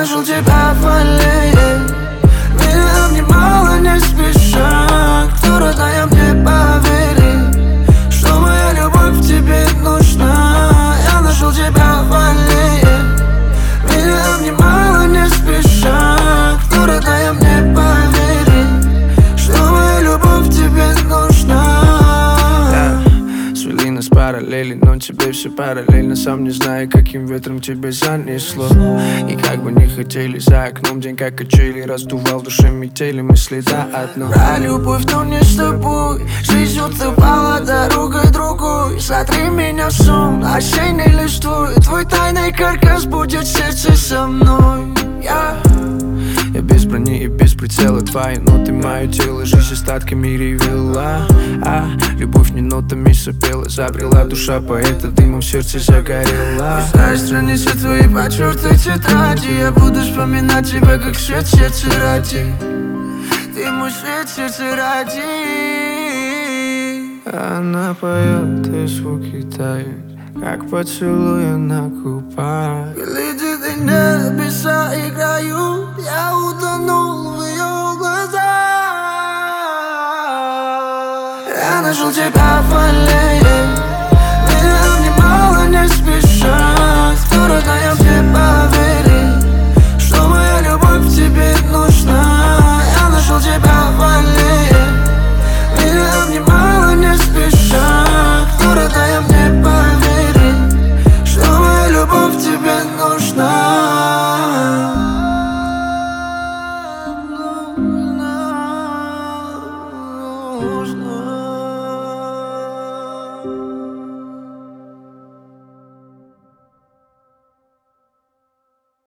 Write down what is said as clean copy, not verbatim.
нашел тебя в аллее, меня обнимала не спеша. Кто родная, мне поверит, что моя любовь тебе нужна. Я нашел тебя в аллее, меня обнимала не спеша. Кто родная, мне поверит, что моя любовь тебе нужна. Свели нас параллели, но тебе все параллельно. Сам не знаю, каким ветром тебе занесло. И как бы не хотели, за окном день как качели. Раздувал в душе метели, мысли до одно. Про любовь, но не с тобой. Жизнь утопала дорогой другой. Смотри меня в сон, осенний листвой. Твой тайный каркас будет сердце со мной. Я без брони и без прицела твои ноты, мое тело, жизнь остатками ревела. Любовь не нотами сопела, забрела душа поэта, дымом в сердце загорела. Пускай страницы твои почертой тетради, я буду вспоминать тебя как свет сердце ради. Ты мой свет сердце ради. Она поет, и звуки тают, как поцелуя на губах. Летит небеса играют, я утонул в ее глазах. Я нашел тебя в аллее, меня обнимала не спеша. Кто родная, мне поверит, что моя любовь тебе нужна. Я нашел тебя в аллее, меня обнимала не спеша. Кто родная, мне поверит, что моя любовь тебе нужна. Нужна.